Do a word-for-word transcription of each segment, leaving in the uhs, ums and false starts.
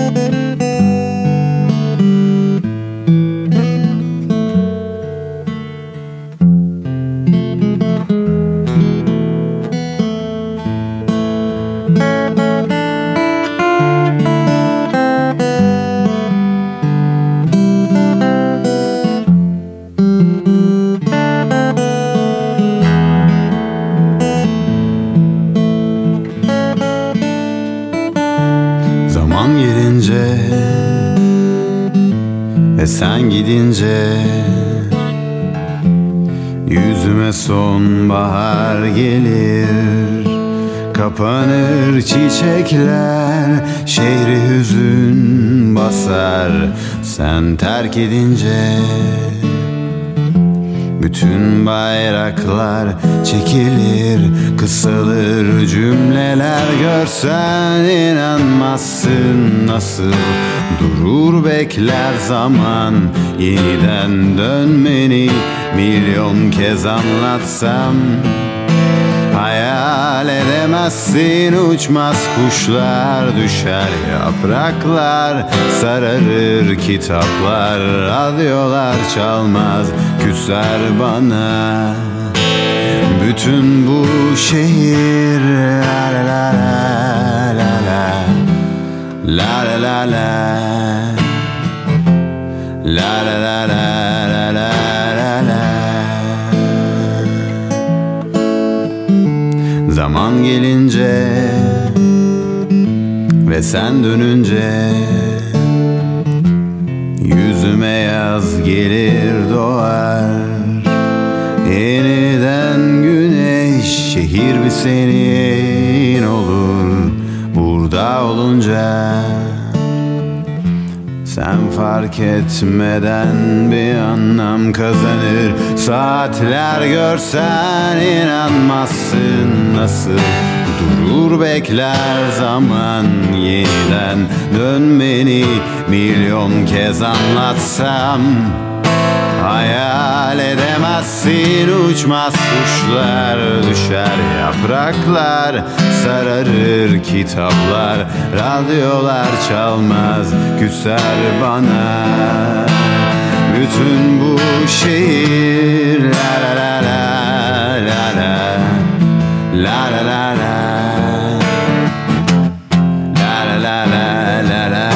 Zaman gelince ve sen gidince yüzüme sonbahar gelir. Kapanır çiçekler, şehri hüzün basar sen terk edince. Bütün bayraklar çekilir, kısalır cümleler. Görsen inanmazsın nasıl durur bekler zaman. Yeniden dönmeni milyon kez anlatsam hayal edemezsin. Uçmaz kuşlar, düşer yapraklar, sararır kitaplar, radyolar çalmaz, küser bana bütün bu şehir. La la la la la la la la la la la la la la la. Zaman gelince ve sen dönünce yüzüme yaz gelir doğar. Yeniden güneş, şehir bir senin olur burada olunca. Sen fark etmeden bir anlam kazanır saatler. Görsen inanmazsın nasıl durur bekler zaman. Yeniden dönmeni milyon kez anlatsam hayal edemezsin. Uçmaz kuşlar, düşer yapraklar, sararır kitaplar, radyolar çalmaz, küser bana bütün bu şehir. La la la la la la la la la la la la la la la.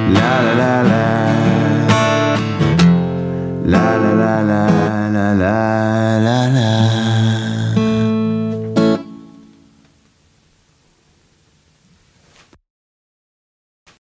La la la la la